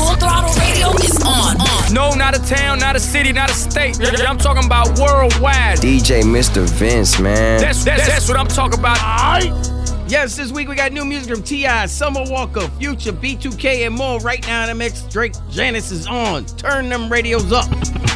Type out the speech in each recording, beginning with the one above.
Full Throttle Radio is on. No, not a town, not a city, not a state. I'm talking about worldwide. DJ Mr. Vince, man. That's what I'm talking about. Yes, this week we got new music from T.I., Summer Walker, Future, B2K, and more. Right now in the mix, Drake, Janice is on. Turn them radios up.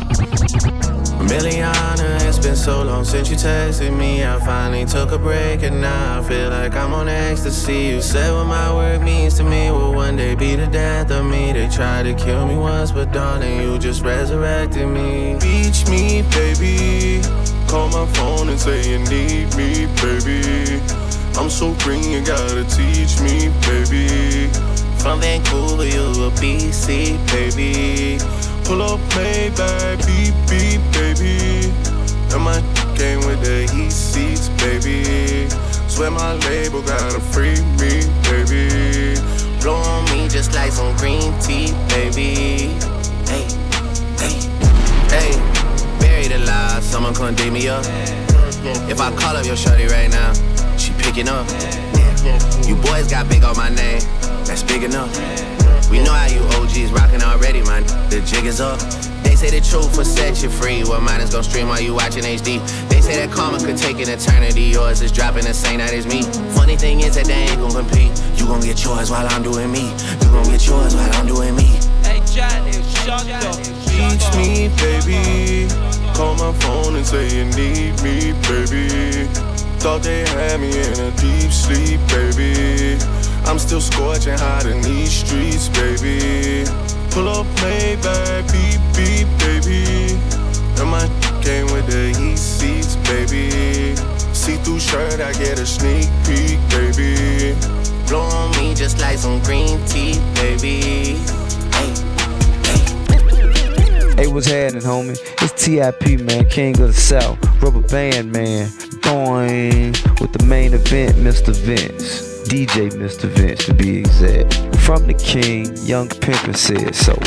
Milliana, it's been so long since you texted me. I finally took a break and now I feel like I'm on ecstasy. You said what my work means to me will one day be the death of me. They tried to kill me once, but darling, you just resurrected me. Beach me, baby. Call my phone and say you need me, baby. I'm so green, you gotta teach me, baby. From Vancouver, you a BC, baby. Pull up Maybach, beep, beep, baby. And my game with the heat seats, baby. Swear my label gotta free me, baby. Blow on me just like some green tea, baby. Hey, hey, hey. Buried alive, someone come dig me up. If I call up your shorty right now, she picking up. You boys got big on my name, that's big enough. We know how you OGs rockin' already, man. The jig is up. They say the truth will set you free. Well, mine is gon' stream while you watching HD. They say that karma could take an eternity. Yours is dropping the same night as me. Funny thing is that they ain't gon' compete. You gon' get yours while I'm doing me. You gon' get yours while I'm doing me. Hey, Johnny, shut up. Teach me, baby. Call my phone and say you need me, baby. Thought they had me in a deep sleep, baby. I'm still scorching hot in these streets, baby. Pull up Maybach, beep, beep, baby. And my game with the heat seats, baby. See-through shirt, I get a sneak peek, baby. Blow on me just like some green tea, baby. Hey, Hey, what's happening, homie? It's T.I.P., man, King of the South, Rubber Band, man. Boing, with the main event, Mr. Vince. DJ Mr. Vince, to be exact. From the King, Young Pimpin' said so.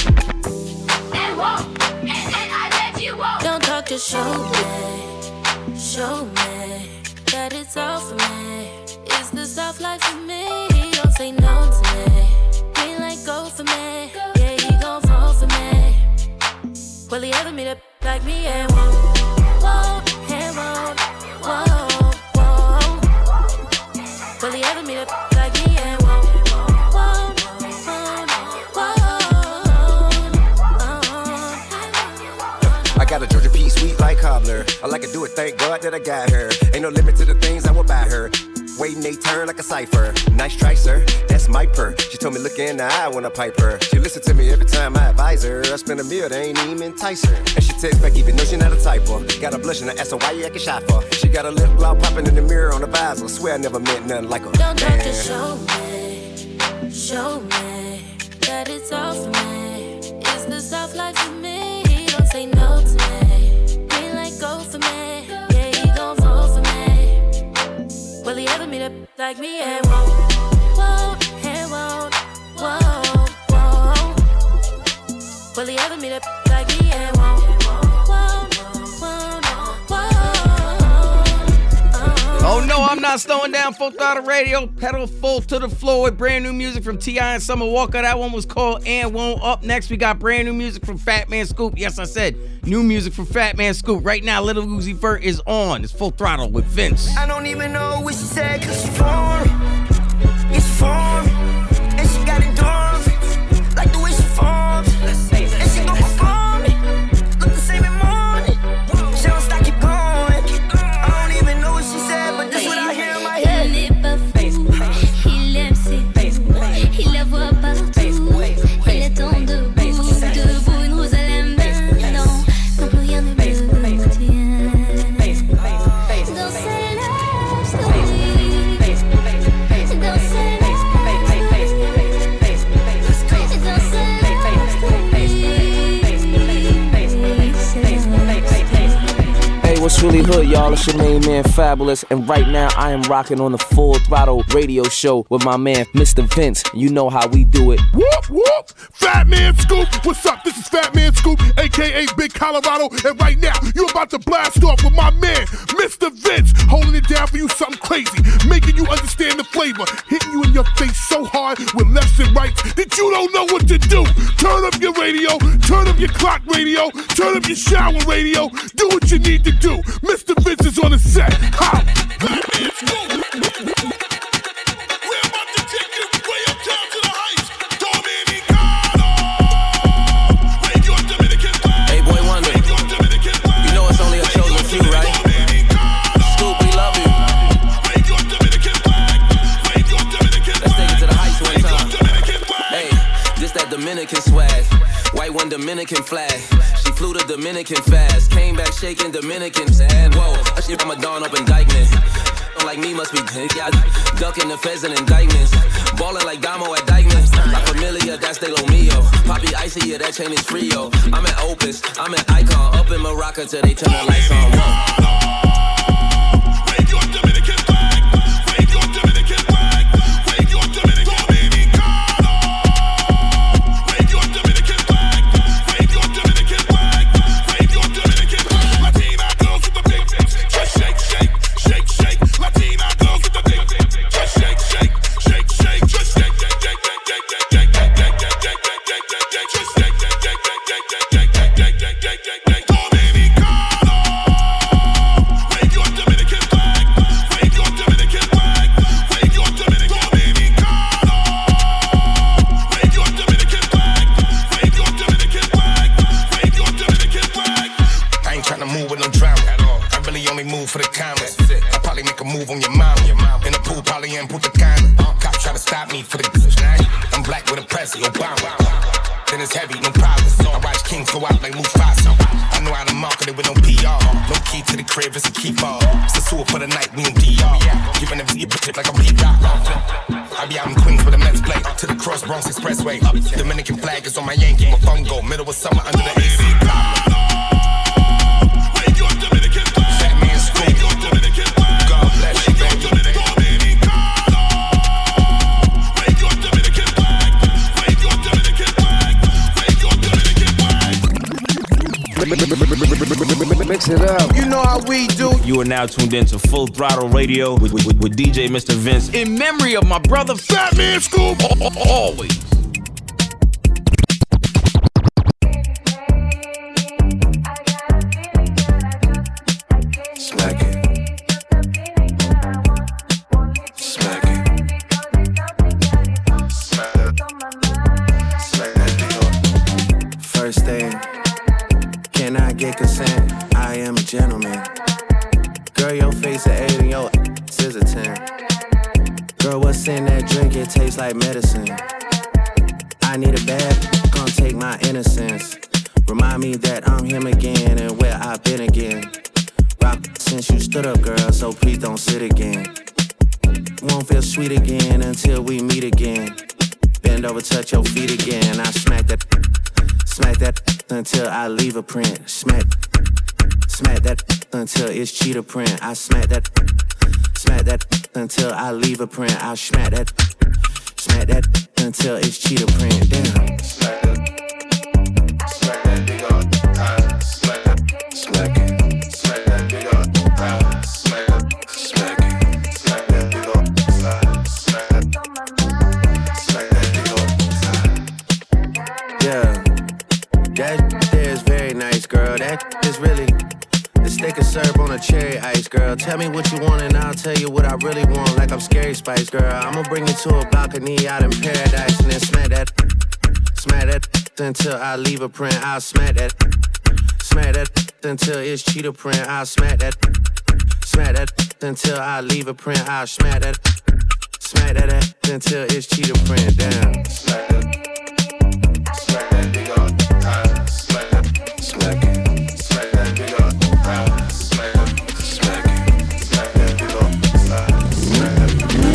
Don't talk, just show me that it's all for me. It's the soft life for me. Don't say no to me. Green light go for me. Yeah, he gon' fall for me. Will he ever meet up like me? And won't, and won't. Will he ever meet up like me? And won't. I got a Georgia peach sweet like cobbler. I like to do it, thank God that I got her. Ain't no limit to the things I will buy her. Waiting they turn like a cipher. Nice try, sir, that's my purr. She told me look in the eye when I pipe her. She listen to me every time I advise her. I spend a meal, they ain't even entice her. And she text back even though she not a typer. Got a blush and I ask her why you acting shy for. She got a lip gloss popping in the mirror on the visor. Swear I never met nothing like her. Don't talk, just show me that it's all for me. It's the soft life for me. Don't say no to me. Green light go for me. Yeah, he gon' fall for me. Will he ever meet up like me? And won't, and won't. Will he ever meet up like me? And won't. Oh no, I'm not slowing down. Full Throttle Radio, pedal full to the floor with brand new music from T.I. and Summer Walker. That one was called And Won't. Up next, we got brand new music from Fat Man Scoop. Yes, I said new music from Fat Man Scoop. Right now, Lil Uzi Vert is on. It's Full Throttle with Vince. I don't even know what she said, cause she foreign. Yeah, she foreign. And she got endurance. Like the way she forms. And she gon' perform it. Look the same in morning. She don't stop, keep going. I don't even know what she said, but this what I hear in my head. Il aime ses il la voit partout. Il attend debout, une rose à la main. Non, plus rien ne le tient. Dans ses lèvres, good, y'all? It's your main man, Fabulous. And right now, I am rocking on the Full Throttle radio show with my man, Mr. Vince. You know how we do it. Whoop, whoop. Fat Man Scoop. What's up? This is Fat Man Scoop, a.k.a. Big Colorado. And right now, you're about to blast off with my man, Mr. Vince. Holding it down for you something crazy. Making you understand the flavor. Hitting you in your face so hard with lefts and rights that you don't know what to do. Turn up your radio. Turn up your clock radio. Turn up your shower radio. Do what you need to do. Mr. Vince is on the set. How? Hey, boy Wonder. You know it's only a chosen few, right? Scoop, we love you. Let's take it to the heights one time. Hey, this that Dominican swag. White one Dominican flag. She flew to Dominican fast. Came back shaking Dominican sand. Whoa, I shit Ramadan up in Dykeman. Like me must be yeah, ducking the feds and indictments. Ballin' like Damo at Dykeman. La Familia, that's De Lo Mio. Poppy Icy, yeah, that chain is Frio. I'm at Opus, I'm at Icon. Up in Morocco till they turn the lights on. Whoa. Expressway. Dominican flag is on my Yankee. My phone go middle of summer under the AC. Fat Man Scoop. God bless you, baby. Mix it up. You know how we do. You are now tuned in to Full Throttle Radio with DJ Mr. Vince. In memory of my brother, Fat Man Scoop. Always. Smack it. Smack it. Smack that thing. First thing, can I get consent? I am a gentleman. Girl, your face an 8 and your ass is a 10. Girl, what's in that drink? It tastes like medicine. I need a bag, gonna take my innocence. Remind me that I'm him again and where I've been again. Rock since you stood up, girl, so please don't sit again. Won't feel sweet again until we meet again. Bend over, touch your feet again. I smack that until I leave a print. Smack that until it's cheetah print. I smack that until I leave a print. I smack that until it's cheetah print. Damn. Smack that big old smack that, smack it. Smack that big old smack it. Smack it. Smack that big old smack that. Smack that big old yeah. That there is very nice, girl. That is really the stick of syrup on a cherry ice, girl. Tell me what you want and I'll tell you what I really want. Like I'm Scary Spice, girl. I'ma bring you to a balcony out in paradise and then smack that until I leave a print. I'll smack that until it's cheetah print. I'll smack that until I leave a print. I'll smack that until it's cheetah print. Down. Smack that big old smack that, smack it. Smack that big old smack that, smack it. Smack that big old smack that.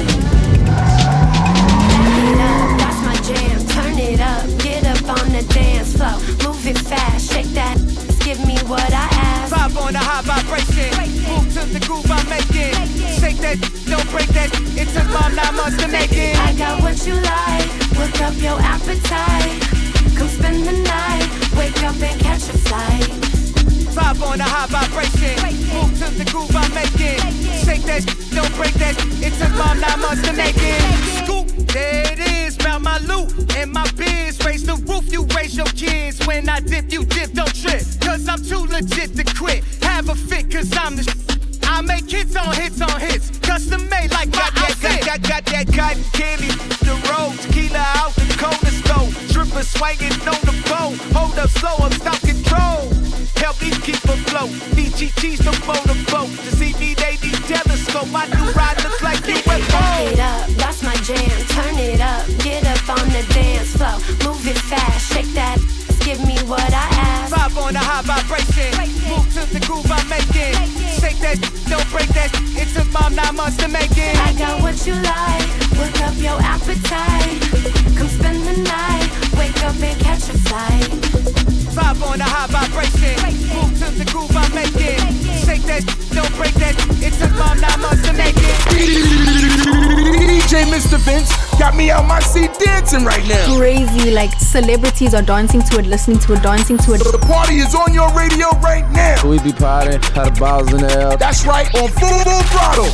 That's my jam. Turn it up, get up on the dance floor. Move it fast, shake that. Give me what I ask. Vibe on the high vibration. the groove I'm making. Shake that, don't break that. It took Mom 9 months to make it. I got what you like, work up your appetite. Come spend the night, wake up and catch a flight. Vibe on a high vibration. Move to the groove I'm making. Shake that, don't break that. It took Mom 9 months to make it. Scoop, there it is. Found my loot and my biz. Raise the roof, you raise your kids. When I dip, you dip, don't trip. Cause I'm too legit to quit. Have a fit, cause I'm the I make hits on hits on hits. Custom made like my outfit. Got that cotton candy, the road. Tequila out the corner store. Stripper swinging on the pole. Hold up, slow up, stop control. Help me keep afloat. BGT's the motorboat. To see me, they need telescope. My new ride looks like UFO. Back it up, that's my jam. Turn it up, get up on the dance floor. Move it fast, shake that. Give me what I ask. Vibe on a high vibration. Move to the groove I'm making. Shake that, don't break that. It took Mom 9 months to make it. I got what you like, work up your appetite. Come spend the night, wake up and catch a flight. Vibe on a high vibration. Move to the groove I'm making. Shake that, don't break that. It took Mom 9 months to make it. DJ Mr. Vince got me out my seat dancing right now. Crazy, like celebrities are dancing to it, listening to it, dancing to it. The party is on your radio right now. We be partying, had the balls in the air. That's right, on full throttle.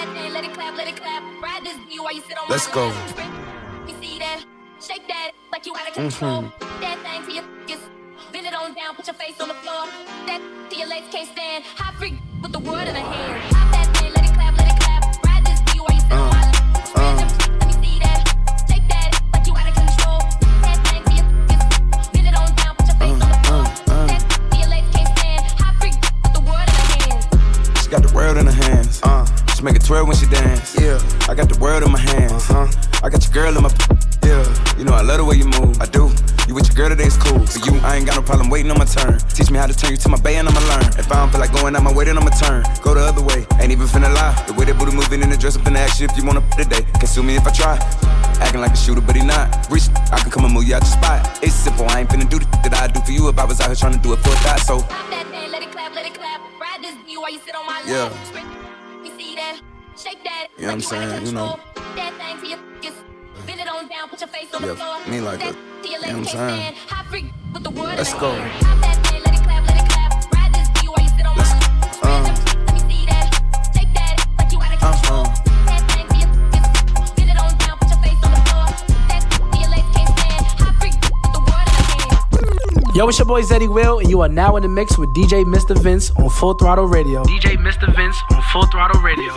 Let's go. You see that? Shake that like you out of control. That thing to your bend it on down, put your face on the floor. That to your legs can't stand. High freak with the world in a hand. Pop that thing, let it clap, let it clap. Ride this beat while you sit on my lap. Let me see that. Shake that like you out of control. That thing to your bend it on down, put your face on the floor. That to your legs can't stand. High freak with the world in a hand. She got the world in her hands. She make it twirl when she dance. Yeah, I got the world in my hands. I got your girl in my. Yeah, you know I love the way you move. I do. You with your girl today, it's cool. For you, I ain't got no problem waiting on my turn. Teach me how to turn you to my bay and I'ma learn. If I don't feel like going out my way, then I'ma turn. Go the other way, ain't even finna lie. The way that booty moving in the dress, I'm finna ask you if you wanna today. Can sue me if I try. Acting like a shooter, but he not. Reach, I can come and move you out your spot. It's simple, I ain't finna do the that I'd do for you if I was out here trying to do it for a thought. So Pop that thing, let it clap, let it clap. Ride this beat while you sit on my lap. yeah, You see that? Shake that. you know what I'm saying? You know, That thing to your bend it on down, put your face on the floor. me like that. You know what I'm saying? High freak with the world. Let's go. Pop that thing, let it clap, let it clap. Ride this beat while you sit on my lap. Let me see that. Shake that like you out of control. That thing to your bend it on down, put your face on the floor. That to your legs can't stand. High freak with the world in a hand. Yo, it's your boy Zeddy Will, and you are now in the mix with DJ Mr. Vince on Full Throttle Radio. DJ Mr. Vince on Full Throttle Radio.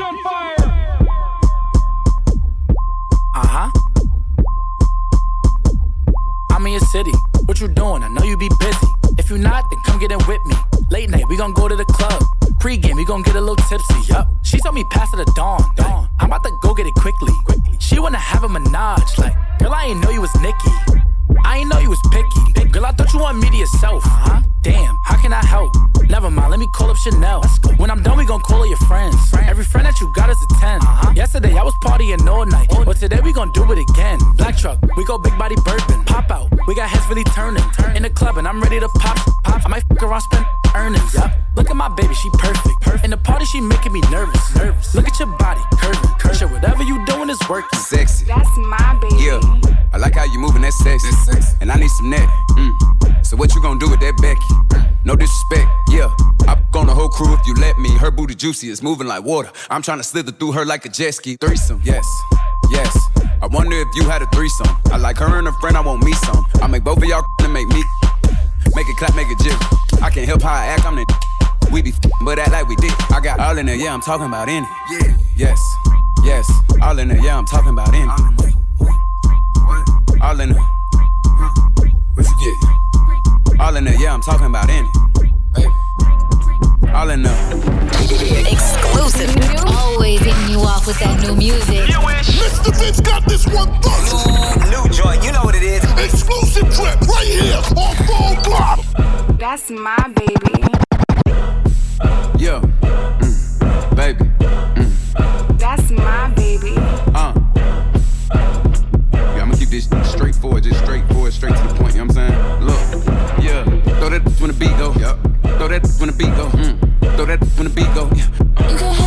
I'm in your city, what you doing? I know you be busy. If you not, then come get in with me. Late night, we gon' go to the club. Pre-game, we gon' get a little tipsy, yup. She told me pass it at dawn. I'm about to go get it quickly. She wanna have a menage, like, girl, I ain't know you was Nicki. I ain't know you was picky. Girl, I thought you wanted me to yourself. Damn, how can I help? Never mind, let me call up Chanel. When I'm done, we gon' call all your friends. Every friend that you got is a 10. Yesterday, I was partying all night. But today, we gon' do it again. Black truck, we go big body burping. Pop out, we got heads really turning. In the club, and I'm ready to pop. I might fuck around, spend earnings. Look at my baby, she perfect. In the party, she making me nervous. Look at your body, curving. Sure, whatever you doing is working. Sexy. That's my baby. Yeah, I like how you moving, that's sexy. And I need some neck. So what you gon' do with that Becky? No disrespect, yeah. I on the whole crew if you let me. Her booty juicy, it's moving like water. I'm tryna slither through her like a jet ski. Threesome, yes. I wonder if you had a threesome. I like her and her friend, I want me some. I make both of y'all and make me. Make it clap, make it jiggle. I can't help how I act, I'm the. We be but act like we did. I got all in there, yeah, I'm talking about in it. Yeah. Yes. All in there, yeah, I'm talking about in it. All in there. What you get? All in there, yeah, I'm talking about in it. Baby. All in there. Exclusive. Always hitting you off with that new music. Mr. Vince got this one first. New joint, you know what it is. Exclusive trip right here on Full Throttle. That's my baby. Yeah. Baby. That's my baby. Yeah, I'ma keep this straightforward, just straightforward, straight to the point, you know what I'm saying? Look, yeah, throw that when the beat go. Yep. Throw that when the beat go. Throw that when the beat go. Yeah.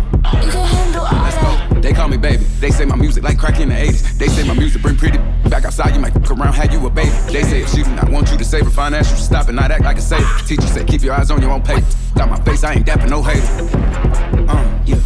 Let's go. They call me baby. They say my music like crack in the 80s. They say my music bring pretty back outside. You might fuck around, have you a baby. They say if she do not want you to save her finance, you should stop and not act like a saver. Teacher said keep your eyes on your own paper. Got my face, I ain't dapping no hater. Okay,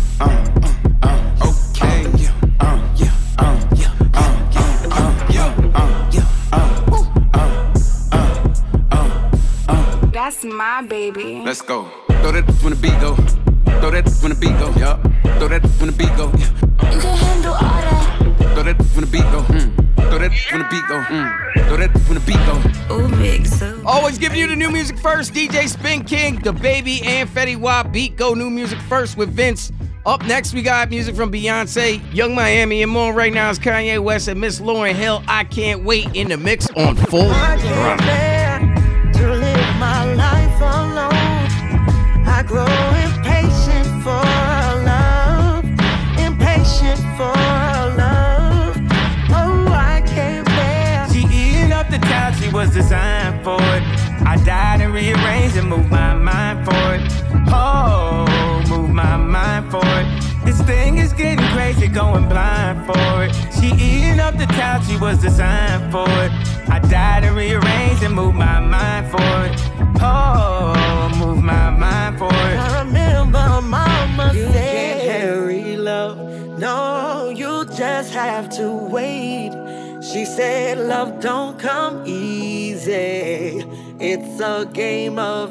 That's my baby. Let's go. Throw that when the beat go. Throw that when the beat go. Yup. Throw that when the beat go. Yeah. You can handle all that. Throw that when the beat go. Throw that when the beat go. Throw that when the beat go. Ooh, big so. Always giving you the new music first. DJ Spin King, The Baby, and Fetty Wap. Beat Go new music first with Vince. Up next, we got music from Beyonce, Young Miami, and more. Right now is Kanye West and Miss Lauryn Hill. I Can't Wait in the mix on Full Throttle. To live my life alone, I grow impatient for love, impatient for love. Oh, I can't bear. She eating up the couch, she was designed for it. I died and rearranged and moved my mind for it. Oh, move my mind for it. This thing is getting crazy, going blind for it. She eating up the couch, she was designed for it. I died and rearranged and moved my mind for it. Oh, move my mind for it. I remember mama said, hurry love, no, you just have to wait. She said love don't come easy. It's a game of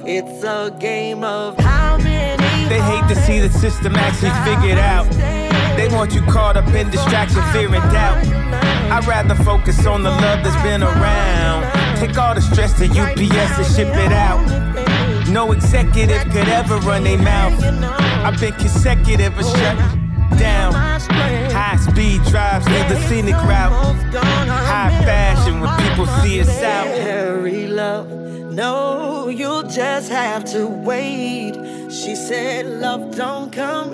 how many. They hate to see the system actually figured out. They want you caught up in distraction, fear and doubt. I'd rather focus on the love that's been around. Take all the stress to UPS and ship it out. No executive could ever run their mouth. I've been consecutive but shut down. High speed drives near the scenic route. High fashion when people see us out. Hurry love, no, you just have to wait. She said love don't come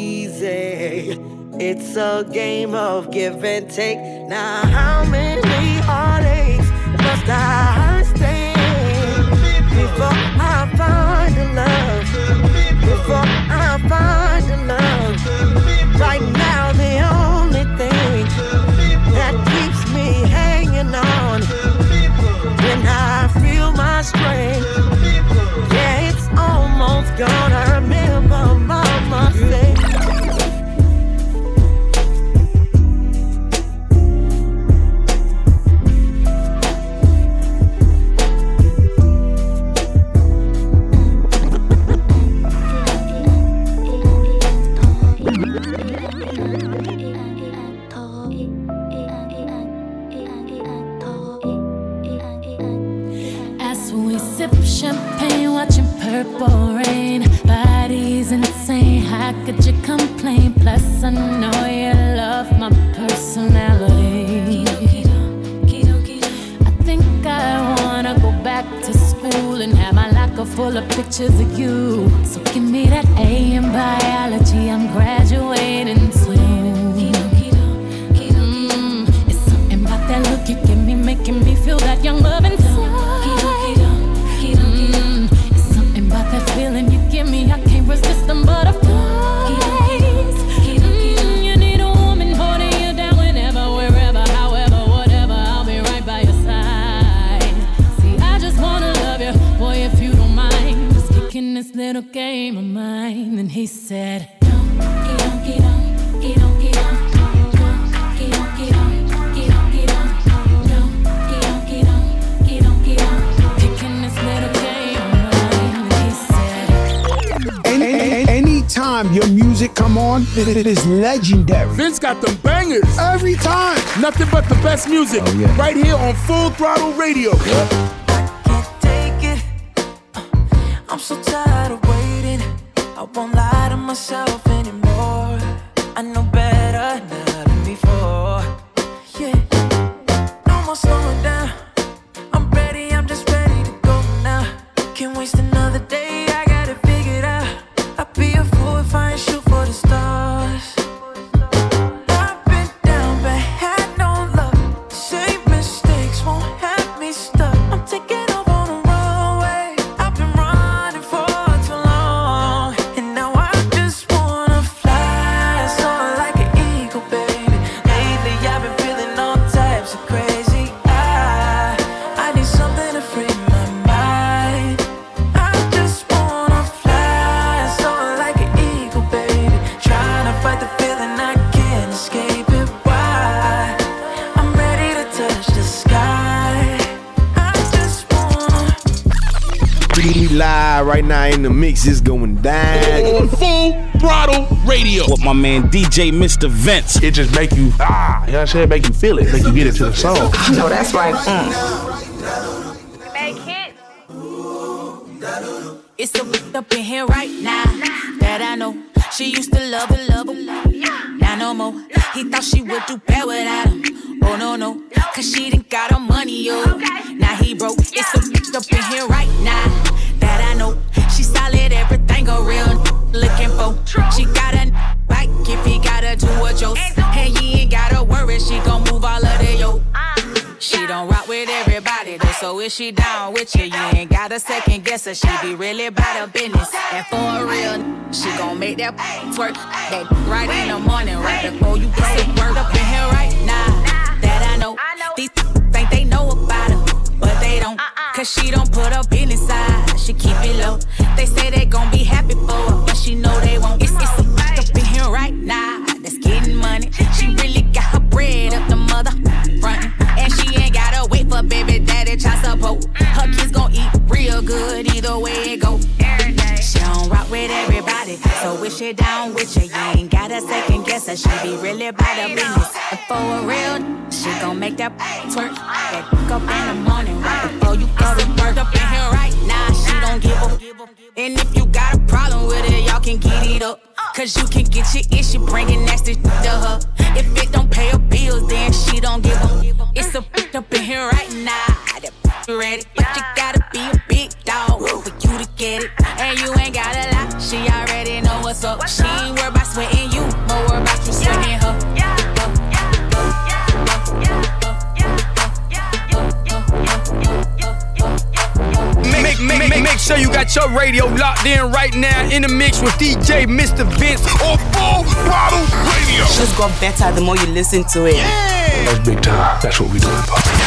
easy. It's a game of give and take. Now how many heartaches must I stand before I find a love? Before I find a love. Right now the only thing that keeps me hanging on, when I feel my strength, yeah, it's almost gone. I remember mama say. Champagne, watching purple rain. Body's insane, how could you complain? Plus I know you love my personality. I think I wanna go back to school and have my locker full of pictures of you. So give me that A in biology, I'm graduating soon. It's something about that look you give me, making me feel that young love inside. About that feeling you give me, I can't resist them butterflies. You need a woman holding you down whenever, wherever, however, whatever. I'll be right by your side. See, I just wanna love you, boy, if you don't mind. Just kicking this little game of mine. And he said, Anytime your music come on, it is legendary. Vince got them bangers every time. Nothing but the best music right here on Full Throttle Radio. I can't take it. I'm so tired of waiting. I won't lie to myself anymore. I know better now than before. Yeah, no more slowing down. I'm ready, I'm just ready to go now. Can't waste another day. I got it figured out. I'd be a fool if I ain't shoot for the stars. I've been down but had no luck. Same mistakes won't have me stuck. I'm taking off on the runway. I've been running for too long, and now I just wanna fly. Right now in the mix, it's going down. On Full Throttle Radio. With my man DJ Mr. Vince. It just make you, you know what I'm saying? Make you feel it. Make you get into the song. No, that's right. It's so up in here right now that I know she used to love him. Now no more. He thought she would do bad without him. Oh no, cause she didn't got her money, yo. Now he broke. It's so up in here right now that I know she solid, everything a real looking for. She got a bike if he gotta do a joke. And he ain't gotta worry, she gon' move all of the yo. She don't rock with everybody though, so if she down with you, you ain't got a second guess her. She be really about her business, and for a real, she gon' make that twerk that right in the morning, right before you get to work. Up in here right now, that I know these think they know about her, but they don't, cause she don't put her business inside. She keep it low. They say they gon' be happy for her, but she know they won't. It's up in here right now, that's getting money. She really got her bread up the mother front. And she ain't gotta wait for baby daddy child support. Her kids gon' eat real good either way it go. She don't rock with everybody, so if she down with you, you ain't got a second guess her. She be really about her business, and for a real, she gon' make that twerk that up in the morning right before you go to work. Up in here right now, she don't give up. And if you got a problem with it, y'all can get it up, cause you can get your issue bringing nasty to her. If it don't pay her bills, then she don't give up. It's a up in here right now, that ready, but you gotta be a big dog for you to get it. And you ain't gotta lie, she already know what's up. She ain't worried about sweating you, more worried about you sweating her. Make sure you got your radio locked in right now in the mix with DJ Mr. Vince on Full Throttle Radio. Just got better the more you listen to it. Yeah. That's big time. That's what we doing.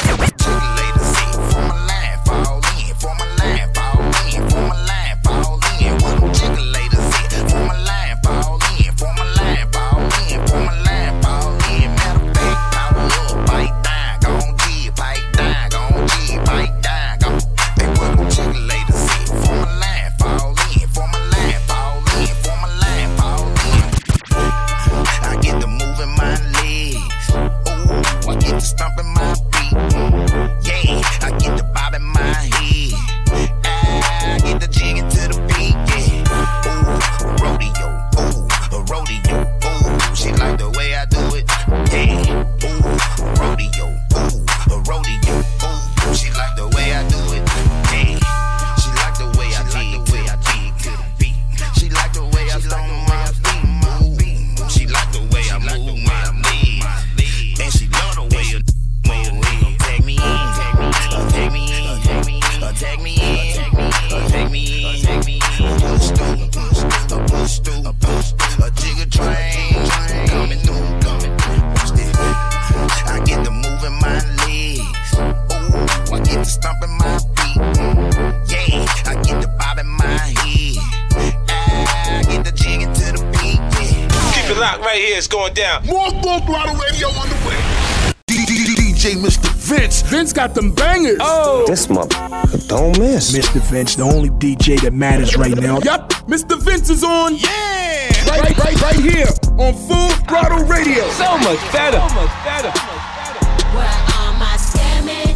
Going down. More Full Throttle Radio on the way. DJ Mr. Vince. Vince got them bangers. Oh, this motherfucker don't miss. Mr. Vince, the only DJ that matters right now. Yep, Mr. Vince is on. Yeah, right here on Full Throttle Radio. So much better. Where are my scamming?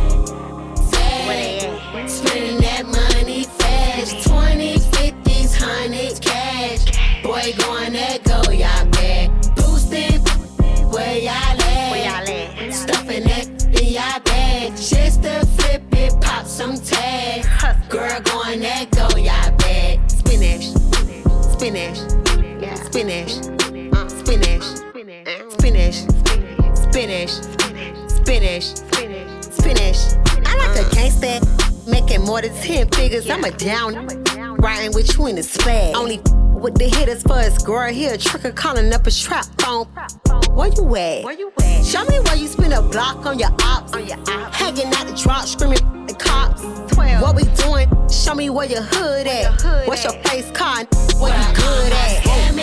Spending that money fast. 20s, 50s, 100s cash. Boy, going that go, y'all bad. Boosting, where y'all at? Stuffing that in y'all bag. Just to flip it, pop some tags. Girl, going that go, y'all bad. Spinach, spinach, spinach, spinach, spinach, spinach, spinach, spinach. I like a gangsta, making more than 10 figures. I'm a down, riding with you in the swag. Only with the hitters for us, girl. Here a tricker calling up a trap phone. Where you at? Show me where you spend a block on your ops. Hanging out the drop, screaming the cops. 12. What we doing? Show me where your hood at. What's your face card? Where you good at?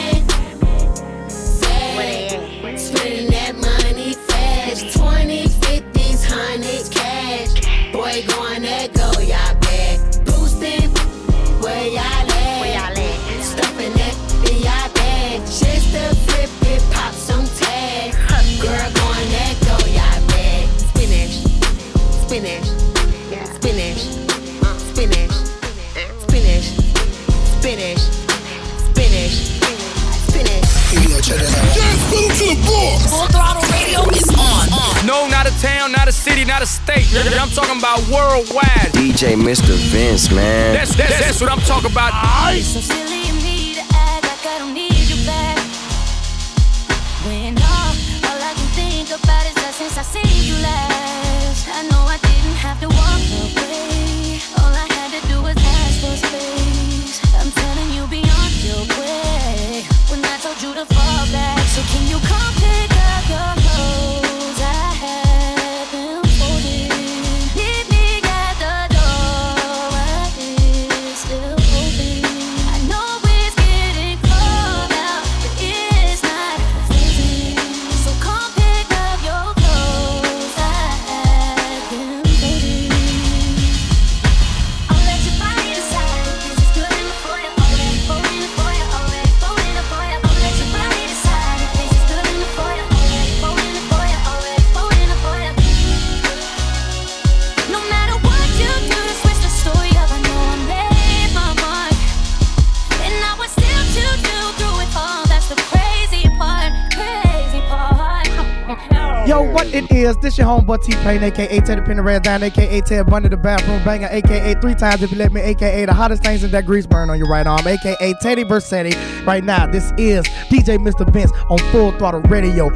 Spending that money fast. 20s, 50s, 100s cash. Boy, going that go, y'all bad. Boosting, where Full Throttle Radio is on. No, not a town, not a city, not a state. I'm talking about worldwide. DJ Mr. Vince, man. That's what I'm talking about. So silly of me to act like I don't need you back. When all I can think about is that since I seen you last. I know I didn't have to walk away. All I had to do was ask for space. I'm telling you beyond your way. When I told you to fall back, so can you come pick up your clothes? I have them folded. Meet me at the door. Why it's still open? I know it's getting cold out, but it's not freezing. So come pick up your clothes. I have them folded. I'll let your body decide. This is good enough for you. Already folding for you. Already folding for you. I'll let your body decide. This is good enough for you. Already folding for you. Already folding for you. No matter what you do to switch the story up, I know I made my mark, and I would still choose you through it all. That's the crazy part. Crazy part. Yo, what it is, this your homeboy T-Pain, a.k.a. Teddy Pendergrass down, a.k.a. Ted Bundy, the bathroom banger, a.k.a. 3 times if you let me, a.k.a. the hottest things in that grease burn on your right arm, a.k.a. Teddy Versetti. Right now, this is DJ Mr. Vince on Full Throttle Radio.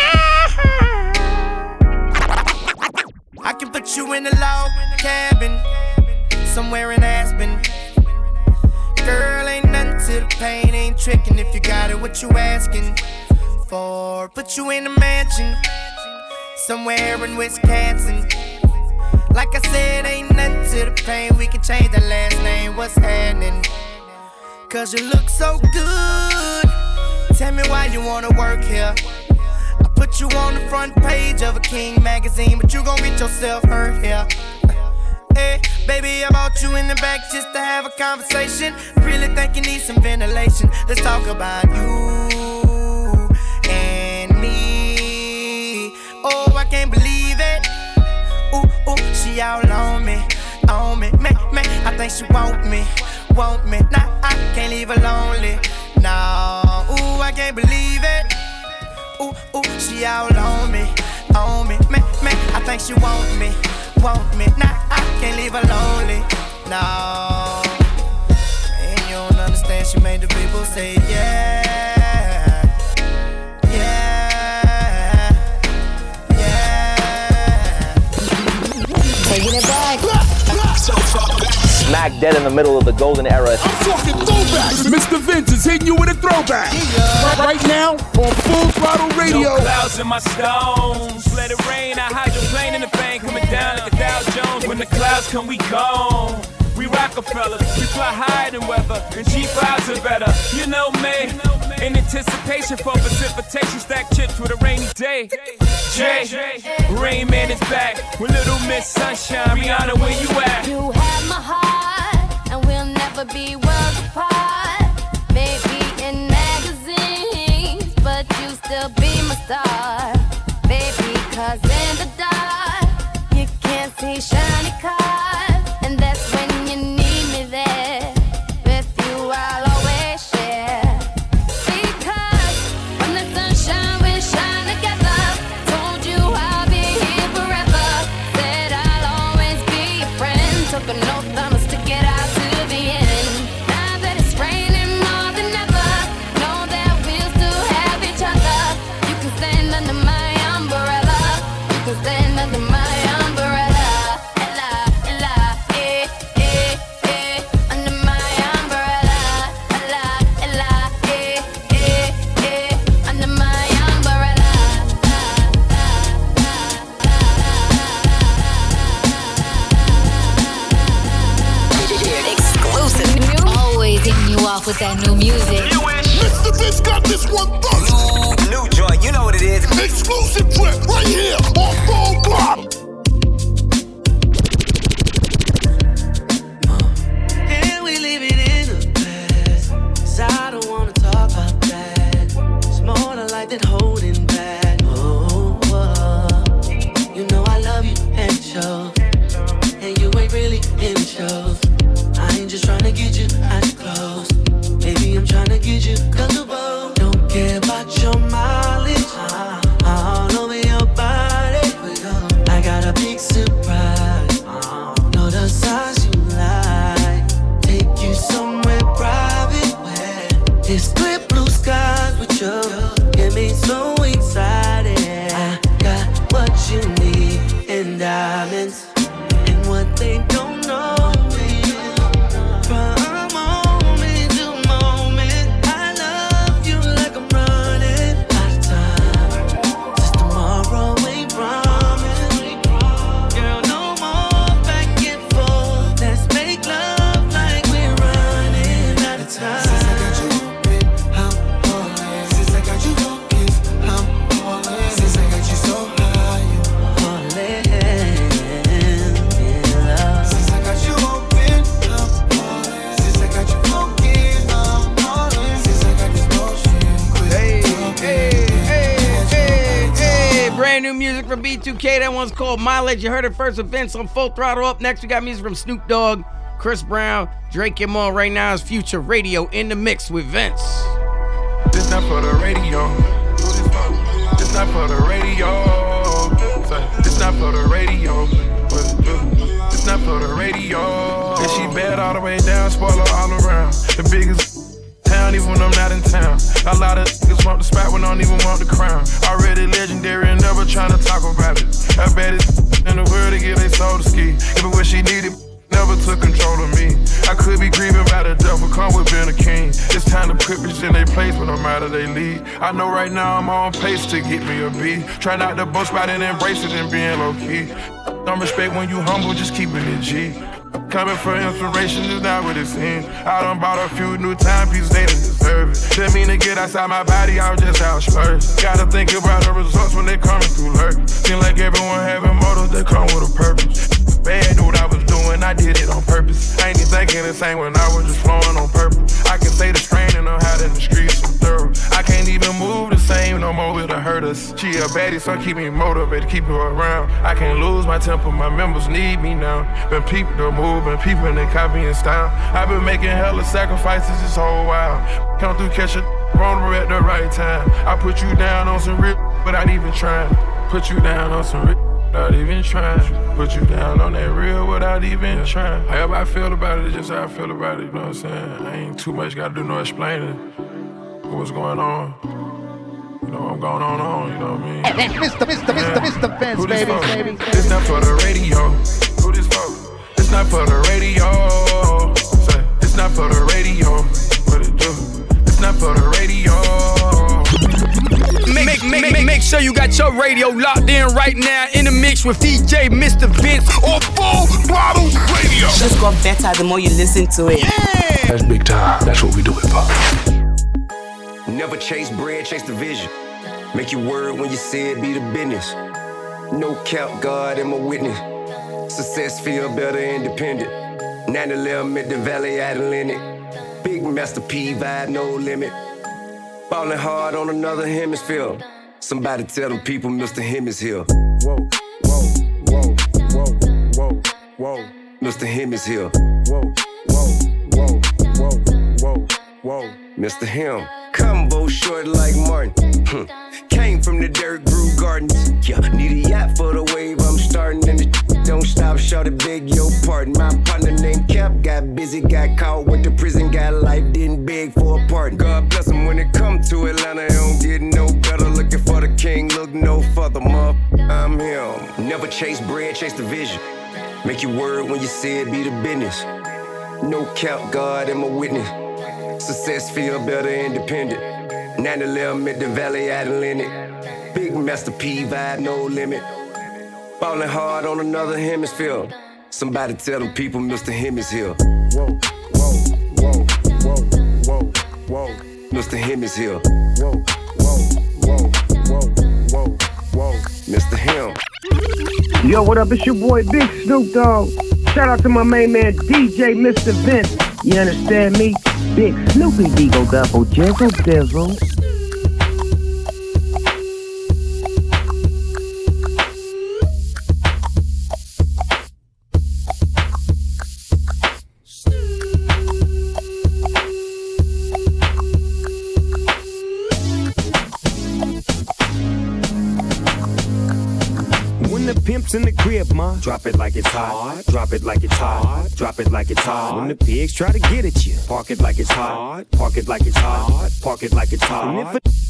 I can put you in a log cabin somewhere in Aspen. Girl, ain't nothing to the pain, ain't tricking if you got it, what you asking for? Put you in a mansion somewhere in Wisconsin. Like I said, ain't nothing to the pain, we can change the last name, what's happening? Cause you look so good, tell me why you wanna work here. I put you on the front page of a King magazine, but you gon' get yourself hurt here. Hey, baby, I brought you in the back just to have a conversation. Really think you need some ventilation. Let's talk about you and me. Oh, I can't believe it. Ooh, she all on me, man. I think she want me. Nah, I can't leave her lonely. No, ooh, I can't believe it. Ooh, she all on me, man. I think she want me. Nah, I can't leave her lonely. No, and you don't understand. She made the people say yeah. Taking it back. Smack dead in the middle of the golden era. I'm talking throwbacks. Mr. Vince is hitting you with a throwback. Right now on Full Throttle Radio. No clouds in my stones. Let it rain. I hydroplane in the bank. Coming down like a Dow Jones. When the clouds come, we gone. We Rockefellers. We fly higher than weather. And G5s are better. You know me. In anticipation for precipitation. Stack chips with a rainy day. Jay, Rain Man is back. With Little Miss Sunshine. Rihanna, where you at? You have my heart, and we'll never be worlds apart. Maybe in magazines, but you still be my star. Baby, cause in the dark, you can't see shiny cars. And that's when you need me there. With you, I'll always share. Because when the sunshine, we shine together. Told you I'll be here forever. Said I'll always be your friend. Took an oath, I'ma stick it out to the end. Now that it's raining more than ever, know that we'll still have each other. You can stand under my umbrella. You can stand under my umbrella. Ella, under my umbrella. Ella, under my umbrella. Exclusive. Always hitting you off with that new music. Mr. Vince got this one first. New joint, you know what it is. Exclusive trip right here on Full Throttle. And we live it in the past. 'Cause I don't wanna talk about that. It's more to life than holding back. Oh, you know I love you and it shows. And you ain't really in the shows. I ain't just tryna get you eyes closed. Baby, I'm tryna get you comfortable. Don't care about your mileage. so excited. I got what you need in diamonds, and what they don't know. From moment to moment, I love you like I'm running out of time. Just tomorrow ain't promised. Girl, no more back and forth. Let's make love like we're running out of time. Since I got you open, I'm falling. Since I got you focused, I'm falling. Since I got you so high, you're falling. Since I got you open, I'm falling. Since I got you focused, I'm falling. Since I got this motion, quit Hey, brand new music from B2K. That one's called Mileage. You heard it first with Vince on Full Throttle. Up next, we got music from Snoop Dogg, Chris Brown, Drake, and more. Right now is Future Radio in the mix with Vince. This not for the radio. This not for the radio. This not for the radio. It's not for the radio. And she bad all the way down, spoiler all around. The biggest town, even when I'm not in town. A lot of niggas want the spot when I don't even want the crown. Already legendary and never trying to talk about it. I bet it's in the world to get they soul to ski. Even when she needed, never took control of me. I could be grieving by the devil, come with being a king. It's time to put bitches in their place when I'm out of their league. I know right now I'm on pace to get me a B. Try not to boast about it and embrace it and being low key. Don't respect when you humble, just keeping it G. Coming for inspiration is not what it seems. I done bought a few new timepieces, they didn't deserve it. Didn't mean to get outside my body, I was just out splurged. Gotta think about the results when they coming through lurk. Seem like everyone having motives that come with a purpose. Bad, knew what I was doing, I did it on purpose. I ain't even thinking the same when I was just flowing on purpose. I can say the strain and I'm out in the streets so thorough. I can't even move the same no more, it'll hurt us. She a baddie, so keep me motivated, keep her around. I can't lose my temper, my members need me now. Been people to move, been people and they copy in style. I've been making hella sacrifices this whole while. Come through, catch a vulnerable at the right time. I put you down on some real without even trying. Put you down on some real without even trying. Put you down on that real without even trying. However I feel about it, it's just how I feel about it, you know what I'm saying? I ain't too much gotta do no explaining what's going on. You know, I'm going on, you know what I mean? Mr. Vince, baby. This not for the radio. Who this for? It's not for the radio. Say, it's not for the radio. What it do? It's not for the radio. Make sure you got your radio locked in right now in the mix with DJ Mr. Vince on Full Throttle Radio. Just got better the more you listen to it. Yeah. That's big time. That's what we do it for. Never chase bread, chase the vision. Make your word when you say it, be the business. No cap, God, am a witness. Success feel better independent. 9/11 at the Valley Atlantic. Big Master P vibe, no limit. Ballin' hard on another hemisphere. Somebody tell them people Mr. Him is here. Whoa, whoa, whoa, whoa, whoa, whoa. Mr. Him is here. Whoa, whoa, whoa, whoa, whoa, whoa. Mr. Him. Combo short like Martin. Came from the dirt, grew gardens. Yeah, need a yacht for the wave I'm starting. And the don't stop, shout it, beg your pardon. My partner named Cap got busy, got caught, went to prison, got life, didn't beg for a pardon. God bless him when it come to Atlanta, he don't get no better. Looking for the king, look no further, I'm him. Never chase bread, chase the vision. Make your word when you say it, be the business. No cap, God, am a witness. Success feel better independent. 9/11 at the Valley Atlantic. Big Master P vibe, no limit. Ballin' hard on another hemisphere. Somebody tell them people Mr. Him is here. Whoa, whoa, whoa, whoa, whoa, whoa. Mr. Him is here. Whoa, whoa, whoa, whoa, whoa, whoa. Mr. Him. Yo, what up? It's your boy Big Snoop Dogg. Shout out to my main man DJ Mr. Vince. You understand me? Big Snoopy Deagle Double Jizzle Dizzle. Pimps in the crib, ma. Drop it like it's hot. Drop it like it's hot. Drop it like it's hot. When the pigs try to get at you, park it like it's hot. Park it like it's hot. Park it like it's hot. And if a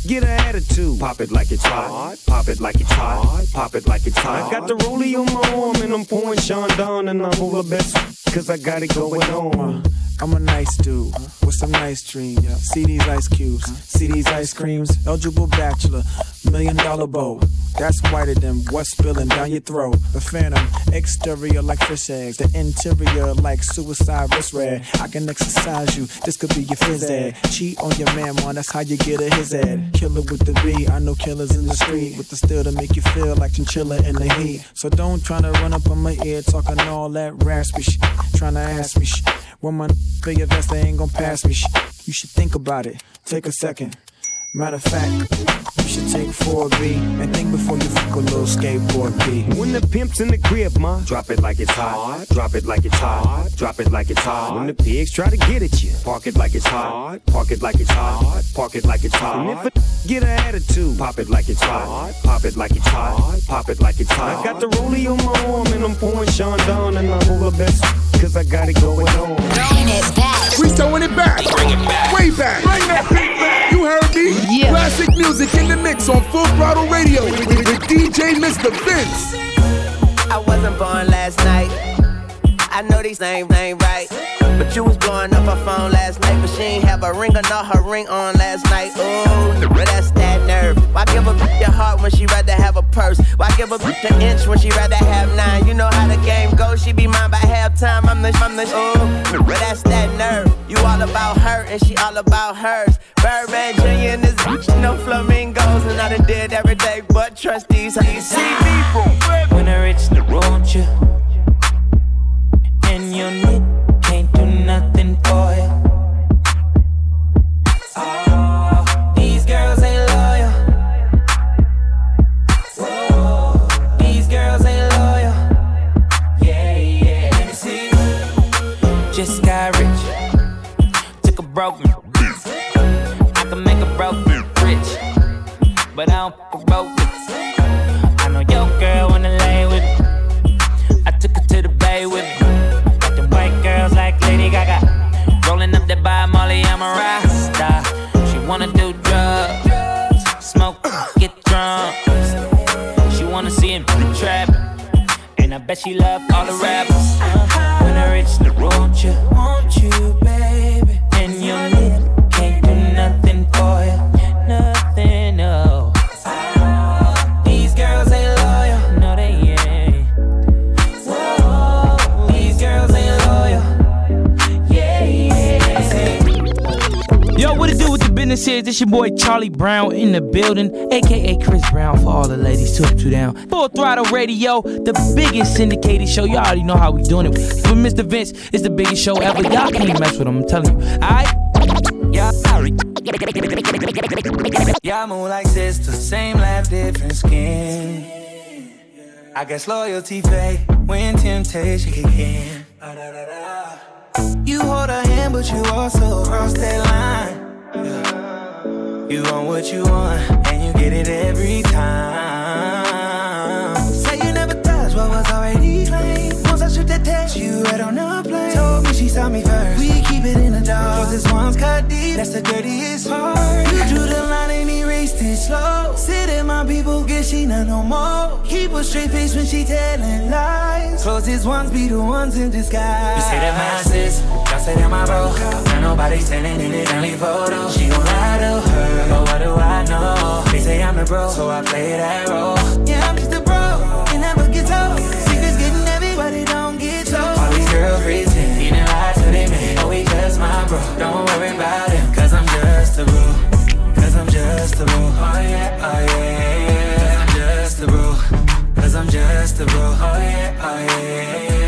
get an attitude. Pop it like it's hot, pop it like it's hot, pop it like it's hot. I got the rollie on my arm and I'm pouring Sean down and I'm over best cause I got it going on. I'm a nice dude with some nice dreams. See these ice cubes, see these ice creams. Eligible bachelor, $1 million bow. That's whiter than what's spilling down your throat. The phantom, exterior like fish eggs. The interior like suicide wrist red. I can exercise you, this could be your phys ed. Cheat on your man, man, that's how you get a his ed. Killer with the B, I know killers in the street. With the steel to make you feel like chinchilla in the heat. So don't tryna run up on my ear talking all that raspy shit. Tryna ask me shit. When my big vest, they ain't gon' pass me shit. You should think about it, take a second. Matter of fact, you should take 4B and think before you fuck a little skateboard B. When the pimp's in the crib, ma, drop it like it's hot, drop it like it's hot, drop it like it's hot. When the pigs try to get at you, park it like it's hot, park it like it's hot, park it like it's hot. And if a get an attitude, pop it like it's hot, pop it like it's hot, pop it like it's hot. I got the rollie on my arm and I'm pouring Sean down and I'm over best cause I got it going on. Bring it back. We throwing it back. Bring it back. Way back. Bring that beat back. You heard me? Yeah. Classic music in the mix on Full Throttle Radio with DJ Mr. Vince. I wasn't born last night. I know these names ain't right. But you was blowing up her phone last night. But she ain't have a ring or not her ring on last night. Ooh, but that's that nerve. Why give a bitch your heart when she rather have a purse? Why give a bitch an inch when she rather have 9? You know how the game goes. She be mine by halftime. I'm the ooh, but that's that nerve. You all about her and she all about hers. Birdman Jr. and this bitch, no flamingos. And I done did every day but trust these. See me from when I reach the road, you and your knit can't do nothing for you. Oh, these girls ain't loyal. Whoa, these girls ain't loyal. Yeah, yeah. Let me see. Just got rich. Took a broke man. I can make a broke man rich, but I don't fuck a broke man. I know your girl wanna lay with me. I took her to the bay with me. Got them white girls like Lady Gaga. Rolling up that by Molly, I'm a Rasta. She wanna do drugs, smoke, get drunk. She wanna see him in the trap, and I bet she love all the rappers. When I reach the road, you want you, baby, and your lip can't do nothing for you, nothing, no. These girls ain't loyal, no they ain't. Whoa, these girls ain't loyal. Yeah, yeah. Yo, what it do with the business is? This your boy Charlie Brown in the building, aka Chris Brown for all the ladies. 2 up, 2 down. Full Throttle Radio, the biggest syndicated show. Y'all already know how we doing it. With Mr. Vince, it's the biggest show ever. Y'all can't mess with him, I'm telling you. Alright? Yeah, y'all move like sisters, same laugh, different skin. I guess loyalty fade when temptation kick in. You hold her hand, but you also cross that line. Yeah. You want what you want, and you get it every time. Say you never touched what was already claimed. Once I shoot that text, you right on the plane. Told me she saw me first. We keep it in the dark, 'cause this one's cut deep. That's the dirtiest part. You drew the line and erased it slow. Sit in my people, guess she not no more. Keep a straight face when she telling lies. Closest ones be the ones in disguise. You say that my sis, y'all say that my bro. Now nobody standing in it, only photo. She gon' lie to her, but what do I know? They say I'm the bro, so I play that role. Yeah, I'm just a bro, it never gets old. Secrets getting heavy, but it don't get told. All these girls pretend, you didn't lie to them, man. Oh, he just my bro, don't worry about him. 'Cause I'm just a bro, 'cause I'm just a bro. Oh yeah, oh yeah, yeah. 'Cause I'm just a bro, 'cause I'm just a bro. Oh yeah, oh yeah, yeah.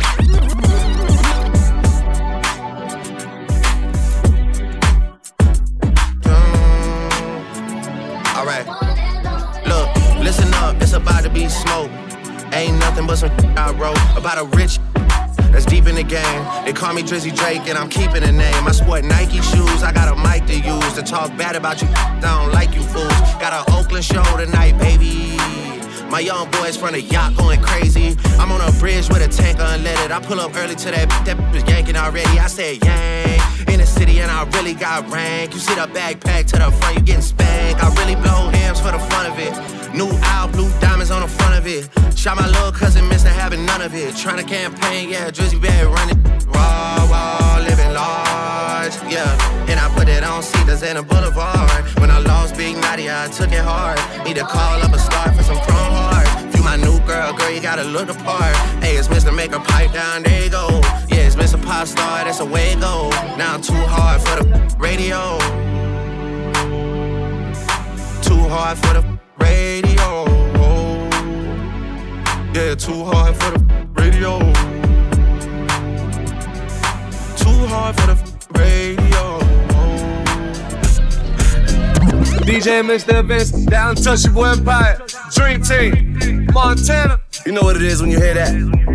Alright, look, listen up, it's about to be smoke. Ain't nothing but some I wrote about a rich that's deep in the game. They call me Drizzy Drake and I'm keeping the name. I sport Nike shoes, I got a mic to use to talk bad about you. I don't like you fools. Got an Oakland show tonight, baby. My young boys from the yacht going crazy. I'm on a bridge with a tank unleaded. I pull up early to that was yanking already. I said, yang. In the city and I really got rank. You see the backpack to the front, you getting spanked. I really blow hams for the fun of it. New owl, blue diamonds on the front of it. Shot my little cousin, missed having none of it. Tryna campaign, yeah, Drizzy Bad running. Raw, living large, yeah. And I put it on Cedars and a Boulevard. When I lost Big Matty, I took it hard. Need to call up a star for some chrome heart. You my new girl, you gotta look the part. Hey, it's Mr. Make a pipe down, there you go. Yeah, it's Mr. Pop Star, that's the way it go. Now I'm too hard for the radio. Too hard for the radio. Yeah, too hard for the radio. Too hard for the radio. DJ Mr. Vince, down Touchable Empire, Dream Team, Montana. You know what it is when you hear that.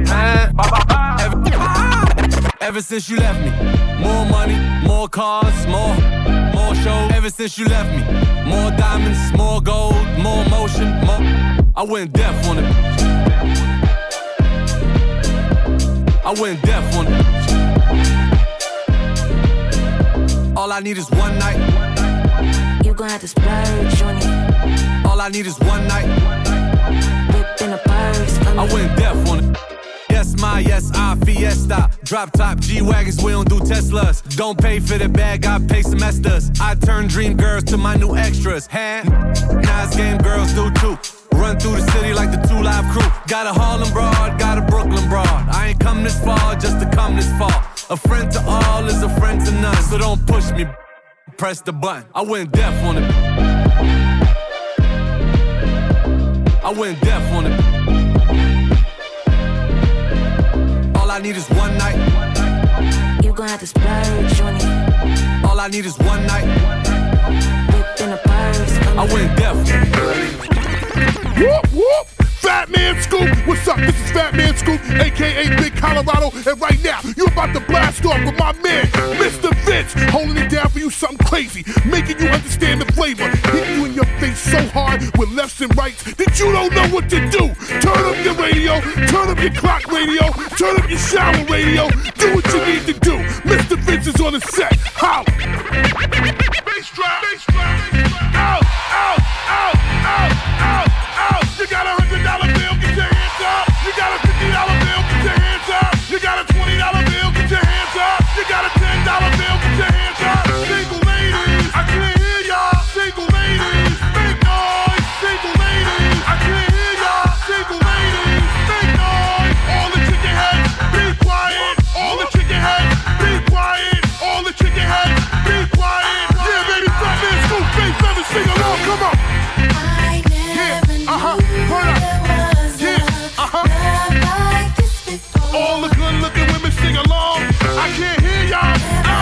Ever since you left me, more money, more cars, more shows. Ever since you left me, more diamonds, more gold, more motion, more. I went deaf on it. I went deaf on it. All I need is one night. You gon' have to splurge on it. All I need is one night. Whip in a purse for me. I went deaf on it. Yes, my, yes, I, Fiesta. Drop top G-Wagons, we don't do Teslas. Don't pay for the bag, I pay semesters. I turn dream girls to my new extras. Nice game girls do too. Run through the city like the 2 Live Crew. Got a Harlem broad, got a Brooklyn broad. I ain't come this far just to come this far. A friend to all is a friend to none. So don't push me, press the button. I went deaf on it. I went deaf on it. All I need is one night. You gon' have to splurge on it. All I need is one night. Whip in a purse for me. I went deaf. Whoop, whoop. Fat Man Scoop, what's up? This is Fat Man Scoop, aka Big Colorado, and right now, you're about to blast off with my man, Mr. Vince, holding it down for you something crazy, making you understand the flavor, hitting you in your face so hard with lefts and rights that you don't know what to do. Turn up your radio, turn up your clock radio, turn up your shower radio, do what you need to do. Mr. Vince is on the set, holla. Bass drop, bass drop, out, out, out, out, out, out. You got $100 bill, get your hands up. You got a $50 bill, get your hands up. You got a $20 bill, get your hands up. You got a $10 bill, get your hands up. Single ladies, I can't hear y'all. Single ladies, make noise. Single ladies, I can't hear y'all. Single ladies, make noise. All the chicken heads, be quiet. All the chicken heads, be quiet. All the chicken heads, be quiet. Yeah, baby, Fat Man Scoop, face never sing along. Come on. All the good looking women sing along. I can't hear y'all.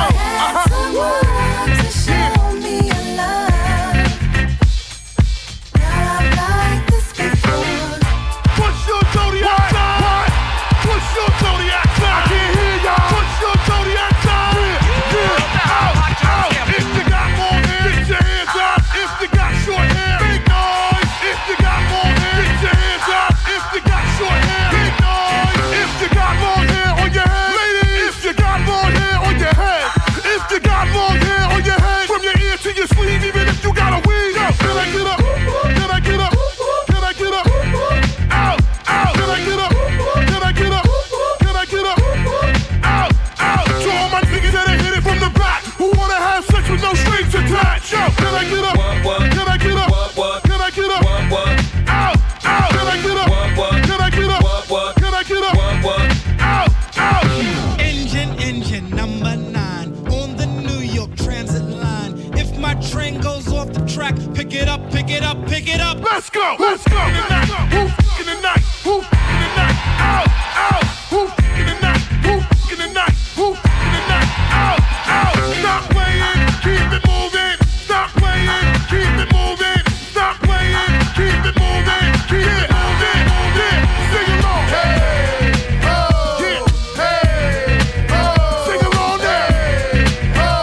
What's your zodiac sign? What's your zodiac sign? I can't hear y'all. What's your zodiac sign? Yeah, out, out. If you got more hair, get your hands up. If you got short hair, make noise. If you got more hair, get your hands up. If you got short hair, make noise. If you got long hair on your head, ladies. If you got long hair on your head, if you got long hair on your head, from your ear to your sleeve, even if you got a weave. Can I get up? Can I get up? Can I get up? Out, out. Can I get up? Can I get up? Can I get up? Out, out. To all my niggas that hit it from the back, who wanna have sex with no strings attached. Yo, can I get up? Can I get up? Can I get up? Out, out. Can I get up? Can I get up? Can I get up? Out, out. Engine number 9 on the New York Transit line. If my train goes off the track, pick it up, pick it up, pick it up. Let's go, let's go. In the night, who in the night, who in the night, out, out, who in the night, who in the night, who in the night, out, out. Stop playing, keep it moving. Stop playing, keep it moving. Stop playing, keep it moving. Keep it moving, moving. Sing along, hey, oh, yeah, hey, oh. Sing along there, hey, oh,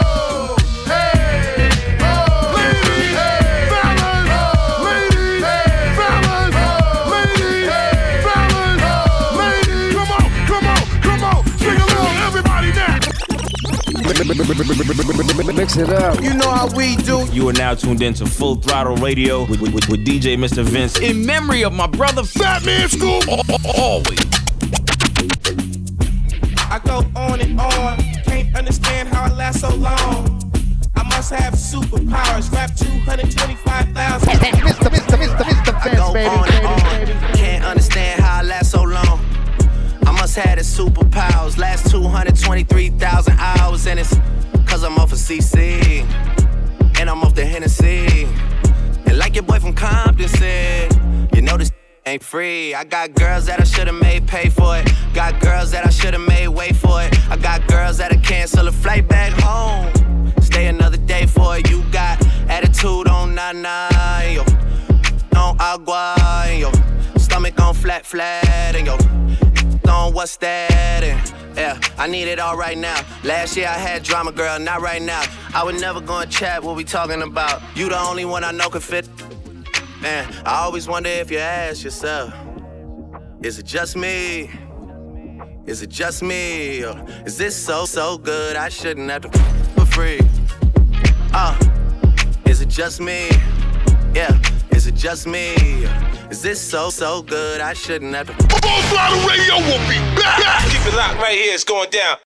hey, oh. Ladies, hey, fellas, ladies, fellas, Mix it up. You know how we do. You are now tuned in to Full Throttle Radio with DJ Mr. Vince. In memory of my brother Fat Man Scoop. Always. I go on and on, can't understand how I last so long. I must have superpowers, rap 225,000. Mr. Vince, baby. Can't understand how I last so long. I must have the superpowers, last 223,000 hours, and it's cause I'm off of CC, and I'm off the Hennessy. And like your boy from Compton said, you know this ain't free. I got girls that I should've made pay for it. Got girls that I should've made wait for it. I got girls that'll cancel a flight back home. Stay another day for it. You got attitude on nana, yo. On agua, and yo. Stomach on flat, and yo. On what's that? And yeah, I need it all right now. Last year I had drama, girl, not right now. I would never go and chat what we talking about. You the only one I know could fit. Man, I always wonder if you ask yourself, is it just me? Is it just me? Or is this so good I shouldn't have to for free? Is it just me? Yeah, is it just me? Is this so good I shouldn't have to Full Throttle Radio will be back. Keep it locked right here, it's going down.